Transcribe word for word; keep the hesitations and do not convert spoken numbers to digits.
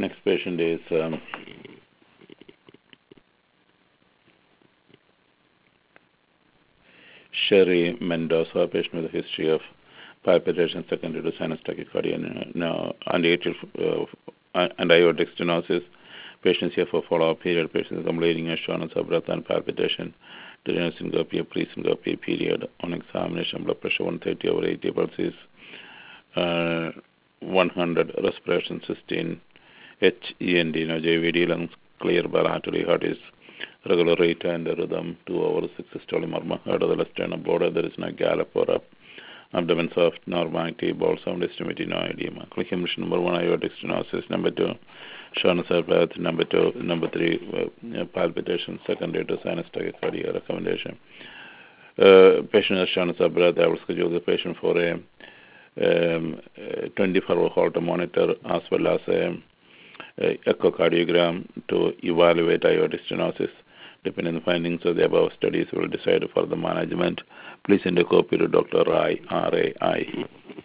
Next patient is um, Sherry Mendoza, patient with a history of palpitation secondary to sinus tachycardia and, uh, and atrial uh, and aortic stenosis. Patient is here for follow-up period. Patient is completing assurance of breath and palpitation during syncope, pre-syncope period. On examination, blood pressure one thirty over eighty, pulse is uh, one hundred, respiration sixteen, H E N D, no J V D, lungs clear bilaterally, heart is regular rate and rhythm, two over six systolic murmur, heart of the left sternum border, there is no gallop or up. Abdomen soft, normal active, bowel sound estimated, no edema. Click emission number one, aortic stenosis. Number two, shortness of breath. Number two, number three, uh, palpitation secondary to sinus tachycardia. Recommendation. Uh, patient has shortness of breath. I will schedule the patient for a um, twenty-four hour Holter monitor as well as a, a echocardiogram to evaluate aortic stenosis. Depending on the findings of the above studies, we will decide for the management. Please send a copy to Doctor Rai, R A I E.